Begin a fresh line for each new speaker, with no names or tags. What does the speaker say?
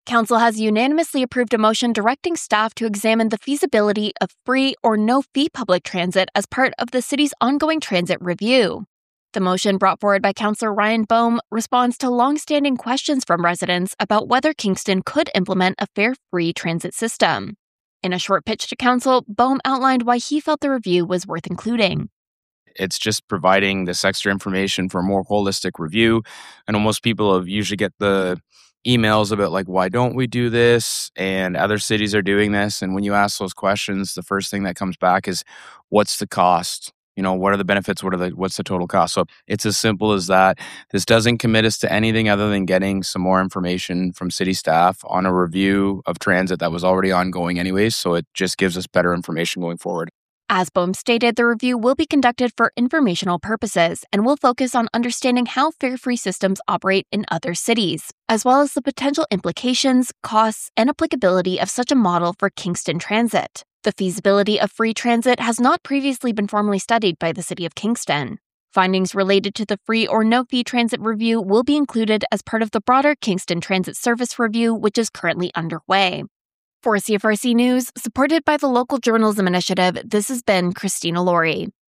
Council has unanimously approved a motion directing staff to examine the feasibility of free or no-fee public transit as part of the city's ongoing transit review. The motion brought forward by Councillor Ryan Boehm responds to long-standing questions from residents about whether Kingston could implement a fare free transit system. In a short pitch to Council, Boehm outlined why he felt the review was worth including.
It's just providing this extra information for a more holistic review. I know most people have usually get the emails about why don't we do this? And other cities are doing this. And when you ask those questions, the first thing that comes back is, what's the cost? What are the benefits? What's the total cost? So it's as simple as that. This doesn't commit us to anything other than getting some more information from city staff on a review of transit that was already ongoing anyways. So it just gives us better information going forward.
As Boehm stated, the review will be conducted for informational purposes and will focus on understanding how fare-free systems operate in other cities, as well as the potential implications, costs, and applicability of such a model for Kingston Transit. The feasibility of free transit has not previously been formally studied by the City of Kingston. Findings related to the free or no-fee transit review will be included as part of the broader Kingston Transit Service Review, which is currently underway. For CFRC News, supported by the Local Journalism Initiative, this has been Christina Laurie.